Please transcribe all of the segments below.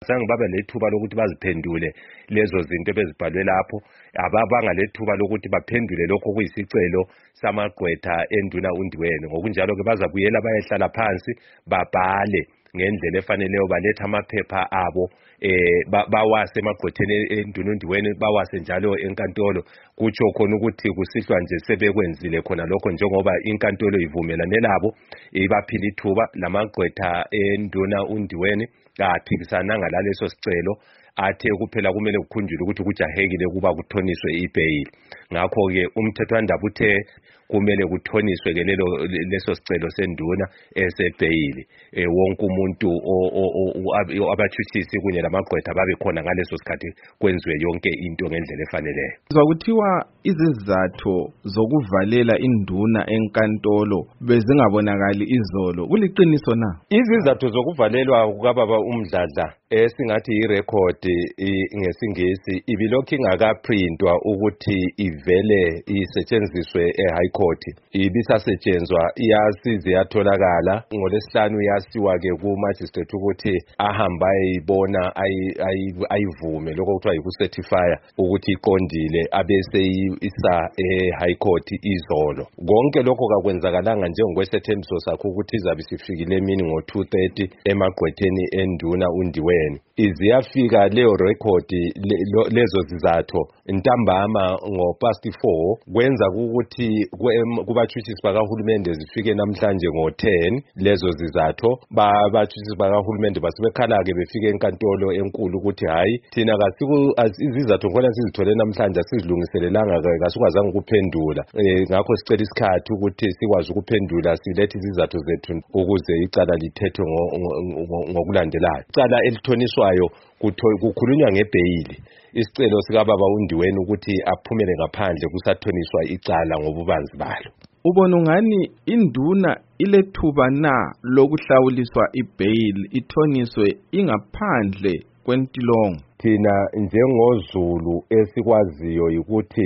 Zange babe lethuba lokuthi baziphendule lezo zinto bezibhalwe lapho, ababanga lethuba lokuthi baphendule lokho kuyisicelo samagqwetha enduna undiwene. Ngokunjalo ke bazabuyela bayehlala phansi babhale ngendlela efaneleyo, baletha amaphepha abo bawase emagqwetheni enduna undiwene, bawase njalo enkantolo. Kutsho khona ukuthi kusihlwa nje sebekwenzile khona lokho, njengoba inkantolo ivumelane labo ibaphila ithuba. Lamagqwetha enduna undiwene kaphikisananga laleso sicelo, athe kuphela kumele kukhunjulwe ukuthi kujahekile kuba kuthoniswe ibhayili. Ngakho-ke umthethwandaba uthe kumele kuthoniswe-ke leso sicelo senduna esebhayili. Wonke umuntu abatshutshisi kunye lamagqwetha babe khona ngaleso sikhathi kwenziwe yonke into ngendlela efaneleyo. Kuthiwa izizathu zokuvalela induna enkantolo bezingabonakali izolo, kuliqiniso na? Izizathu zokuvalelwa kukababa uMdladla esingathi irecord ngesingisi ibilokhu ingakaprintwa ukuthi ivele isetshenziswe eHigh Court. Ibisasetshenzwa iyasize yatholakala ngoLwesihlanu, yasiwa-ke ku-magistrate ukuthi ahamba ayibona ayivume lokho kuthiwa yikucertifya ukuthi iqondile, abese isa eHigh Court izolo. Konke lokho kakwenzakalanga njengokwesethembiso sakho ukuthi izabe sifikile emini ngo-2:30 emagqwetheni enduna undiwene. Iziyafika leyo record lezo zizathu ntambama ngo-4:30, kwenza ukuthi kubatshutshisi bakahulumende zifike namhlanje ngo-10 lezo zizathu. Babatshutshisi bakahulumende basebekhala-ke befike enkantolo enkulu ukuthi hayi thina izizathu ngona sizithole namhlanje asizilungiselelanga, kasingazange ukuphendula. Ngakho sicela isikhathi ukuthi sikwazi ukuphendula, silethe izizathu zethu ukuze icala lithethwe ngokulandelayo. Icala elithoniswayo kukhulunywa ngebhayili, isicelo sikababa uNdiwene ukuthi aphumele ngaphandle kusathoniswa icala ngobubanzi balo. Ubona ungani induna ilethuba na lokuhlawuliswa ibhayili ithoniswe ingaphandle kwentilongo? Thina njengoZulu esikwaziyo ukuthi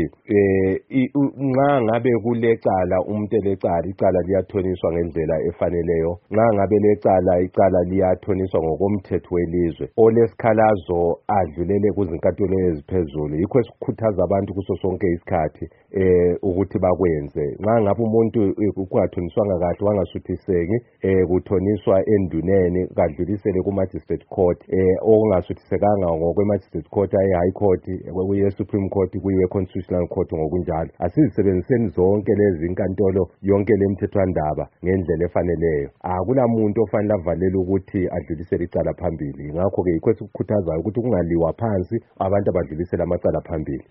nxa ngabe kulecala umuntu elecala, icala liyathoniswa ngendlela efaneleyo. Nxa ngabe icala liyathoniswa ngokomthetho welizwe. Olesikhalazo adlulele kuzinkantolo eziphezulu. Yikho esikhuthaza abantu kuso sonke isikhathi ukuthi bakwenze. Nxa ngabe umuntu kungathoniswanga kahle, wangasuthiseki, kuthoniswa enduneni, kadlulisele ku-magistrate court. Okungasuthisekanga magistrate court, high court, kuye Supreme Court, kuye Constitutional Court. Ngokunjalo asizisebenziseni zonke lezi inkantolo yonke lemthethwandaba ngendlela efaneleyo. Akula muntu ofanele avalele ukuthi adlulisele icala phambili. Ngakho ke yikho sikukhuthazayo ukuthi kungaliwa phansi, abantu abadlulisele amacala phambili.